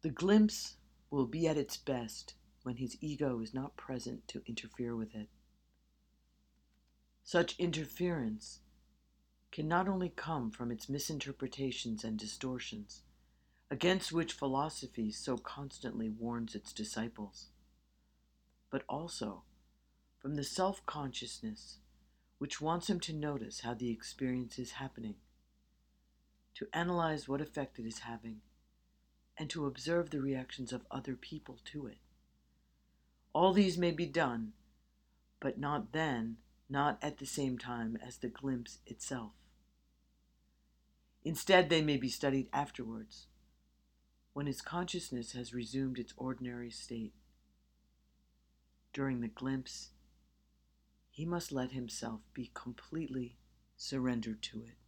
The glimpse will be at its best when his ego is not present to interfere with it. Such interference can not only come from its misinterpretations and distortions, against which philosophy so constantly warns its disciples, but also from the self-consciousness which wants him to notice how the experience is happening, to analyze what effect it is having, and to observe the reactions of other people to it. All these may be done, but not then, not at the same time as the glimpse itself. Instead, they may be studied afterwards, when his consciousness has resumed its ordinary state. During the glimpse, he must let himself be completely surrendered to it.